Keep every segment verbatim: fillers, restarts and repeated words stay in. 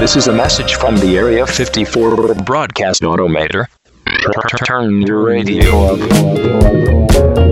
This is a message from the Area fifty-four broadcast automator. Turn your radio up.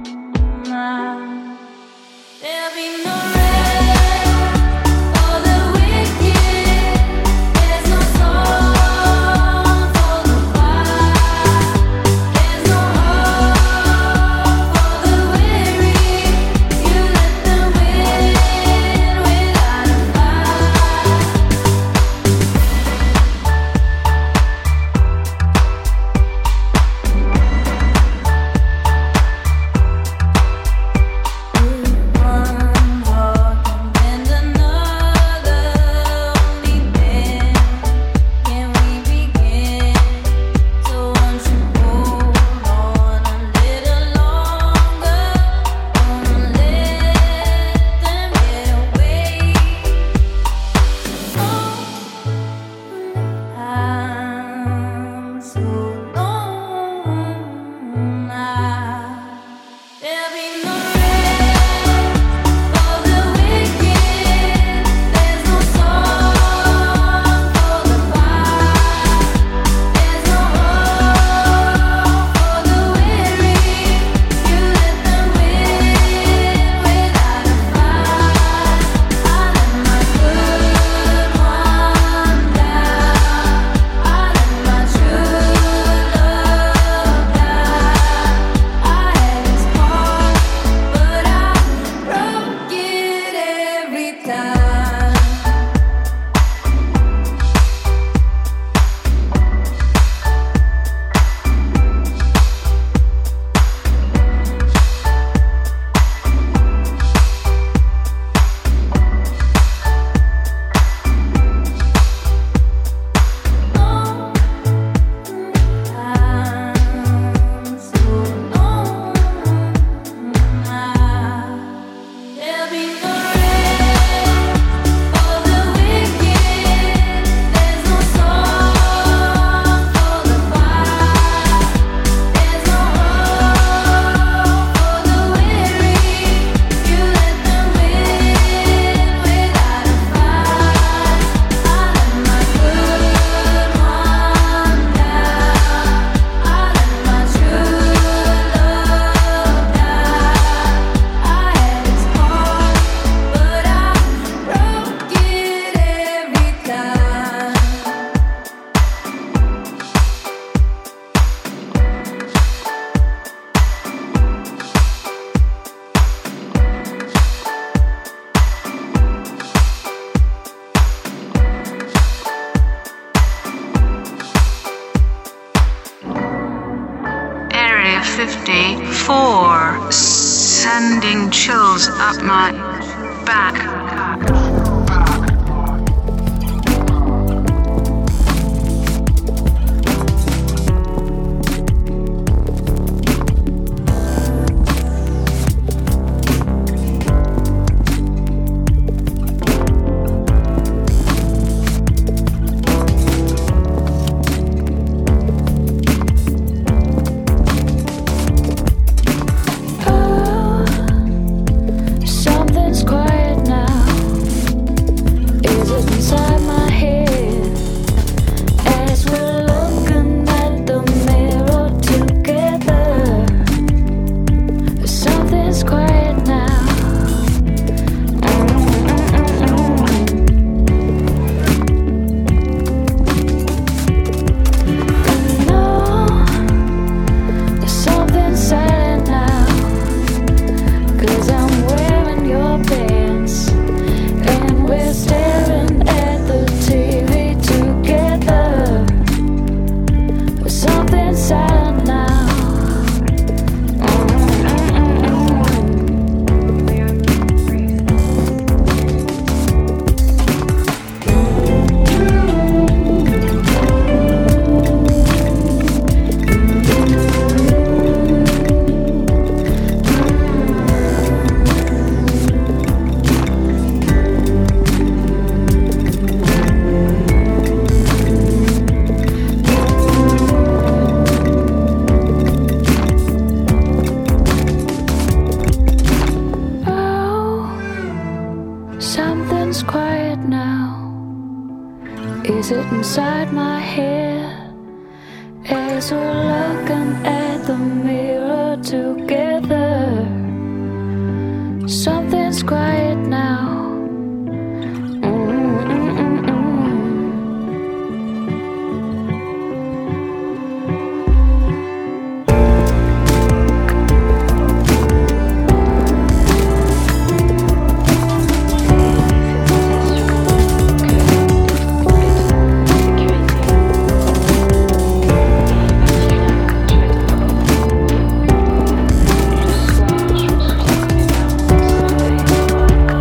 There'll be no rest for the fifty-four, sending chills up my back. Is it inside my head as we're looking at the mirror together? Something's quiet now. Thank you.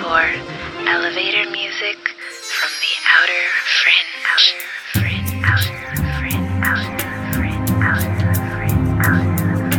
for elevator music from the outer fringe. Outer fringe. Outer fringe. Outer fringe. Outer fringe. Outer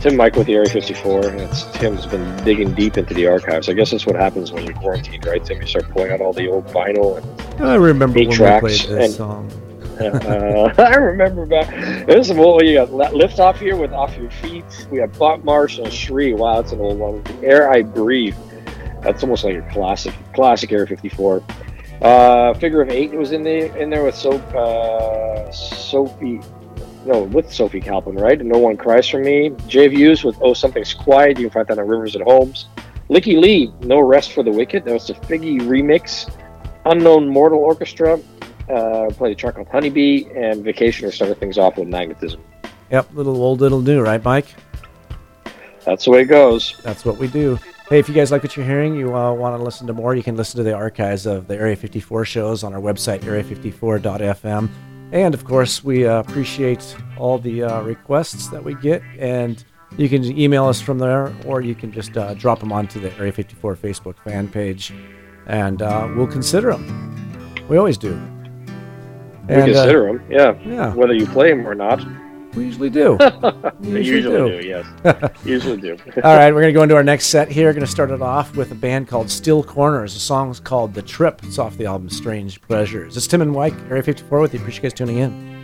Tim Mike with the Area fifty-four. And it's, Tim's been digging deep into the archives. I guess that's what happens when you're quarantined, right, Tim? You start pulling out all the old vinyl and I remember eight when tracks we played this and, song. uh, I remember back. There's some old. You got Lift Off Here with Off Your Feet. We got Bob Marsh and Shri. Wow, that's an old one. The Air I Breathe. That's almost like a classic, classic Area fifty-four. Uh, Figure of Eight was in the in there with so, uh, Sophie. No, with Sophie Calpin, right? No One Cries For Me. J Views with Oh Something's Quiet. You can find that on Rivers and Homes. Licky Lee, No Rest for the Wicked. That was the Figgy remix. Unknown Mortal Orchestra. Uh, played a track called Honeybee. And Vacationer started things off with Magnetism. Yep, little old, little new, right, Mike? That's the way it goes. That's what we do. Hey, if you guys like what you're hearing, you uh, want to listen to more, you can listen to the archives of the Area fifty-four shows on our website, area fifty-four dot f m. And, of course, we uh, appreciate all the uh, requests that we get. And you can email us from there, or you can just uh, drop them onto the Area fifty-four Facebook fan page, and uh, we'll consider them. We always do. We and, consider uh, them, yeah. Yeah. Whether you play them or not. We usually do. We They usually, usually do. do, yes. Usually do. All right, we're going to go into our next set here. Going to start it off with a band called Still Corners. The song's called The Trip. It's off the album Strange Pleasures. It's Tim and Mike, Area fifty-four with you. Appreciate you guys tuning in.